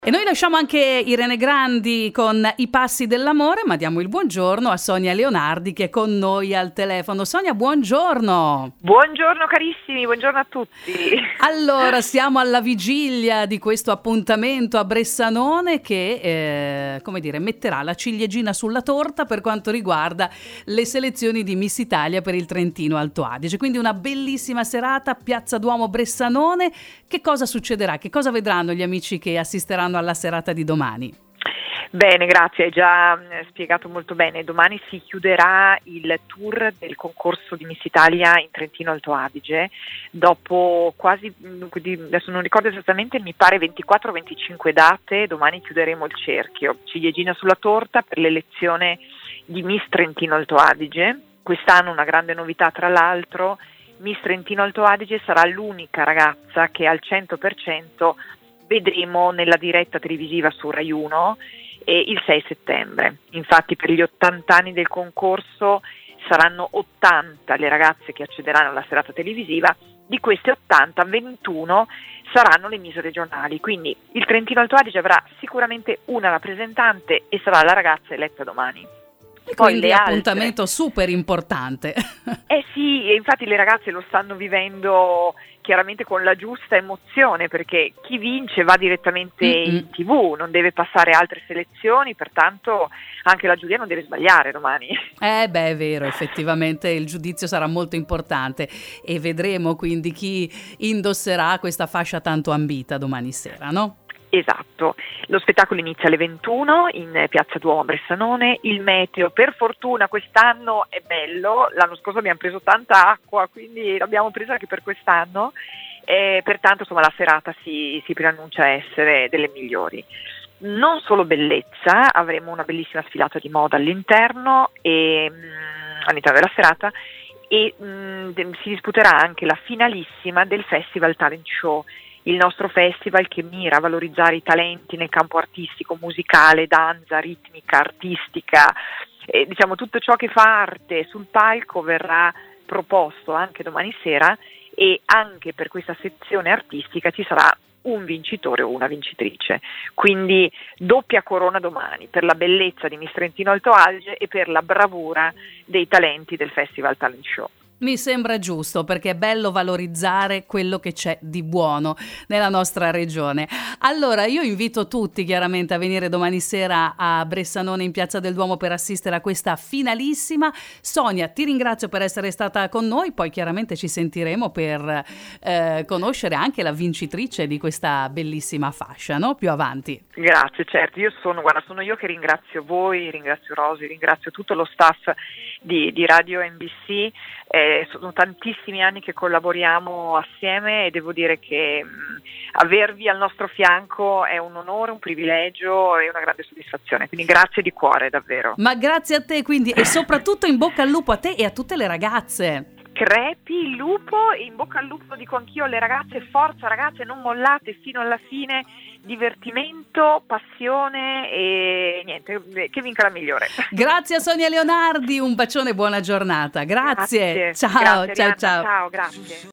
E noi lasciamo anche Irene Grandi con I passi dell'amore, ma diamo il buongiorno a Sonia Leonardi che è con noi al telefono. Sonia, buongiorno. Buongiorno carissimi, buongiorno a tutti. Allora, siamo alla vigilia di questo appuntamento a Bressanone che, metterà la ciliegina sulla torta per quanto riguarda le selezioni di Miss Italia per il Trentino Alto Adige. Quindi una bellissima serata, Piazza Duomo Bressanone. Che cosa succederà? Che cosa vedranno gli amici che assisteranno alla serata di domani? Bene, grazie, hai già spiegato molto bene. Domani si chiuderà il tour del concorso di Miss Italia in Trentino Alto Adige dopo quasi, adesso non ricordo esattamente, mi pare 24-25 date. Domani chiuderemo il cerchio, ciliegina sulla torta per l'elezione di Miss Trentino Alto Adige. Quest'anno una grande novità, tra l'altro, Miss Trentino Alto Adige sarà l'unica ragazza che al 100% vedremo nella diretta televisiva su Rai 1 il 6 settembre. Infatti per gli 80 anni del concorso saranno 80 le ragazze che accederanno alla serata televisiva, di queste 80, 21 saranno le Miss regionali, quindi il Trentino Alto Adige avrà sicuramente una rappresentante e sarà la ragazza eletta domani. E quindi è un appuntamento super importante. Sì, infatti le ragazze lo stanno vivendo chiaramente con la giusta emozione, perché chi vince va direttamente in TV, non deve passare altre selezioni, pertanto anche la giuria non deve sbagliare domani. È vero, effettivamente il giudizio sarà molto importante e vedremo quindi chi indosserà questa fascia tanto ambita domani sera, no? Esatto, lo spettacolo inizia alle 21 in Piazza Duomo a Bressanone. Il meteo per fortuna quest'anno è bello, l'anno scorso abbiamo preso tanta acqua, quindi l'abbiamo presa anche per quest'anno, pertanto insomma la serata si preannuncia essere delle migliori. Non solo bellezza, avremo una bellissima sfilata di moda all'interno della serata e si disputerà anche la finalissima del Festival Talent Show, il nostro festival che mira a valorizzare i talenti nel campo artistico, musicale, danza, ritmica, artistica, diciamo tutto ciò che fa arte sul palco verrà proposto anche domani sera, e anche per questa sezione artistica ci sarà un vincitore o una vincitrice, quindi doppia corona domani per la bellezza di Miss Trentino Alto Adige e per la bravura dei talenti del Festival Talent Show. Mi sembra giusto, perché è bello valorizzare quello che c'è di buono nella nostra regione. Allora io invito tutti chiaramente a venire domani sera a Bressanone in Piazza del Duomo per assistere a questa finalissima. Sonia, ti ringrazio per essere stata con noi, poi chiaramente ci sentiremo per conoscere anche la vincitrice di questa bellissima fascia, no? Più avanti. Grazie, certo, sono io che ringrazio voi, ringrazio Rosy, ringrazio tutto lo staff di Radio NBC. Sono tantissimi anni che collaboriamo assieme e devo dire che avervi al nostro fianco è un onore, un privilegio e una grande soddisfazione, quindi grazie di cuore davvero. Ma grazie a te, quindi, e soprattutto in bocca al lupo a te e a tutte le ragazze. Crepi il lupo, in bocca al lupo dico anch'io alle ragazze, forza ragazze, non mollate fino alla fine, divertimento, passione e niente, che vinca la migliore. Grazie a Sonia Leonardi, un bacione e buona giornata. Grazie. Grazie. Ciao, Grazie, ciao. Ciao, grazie.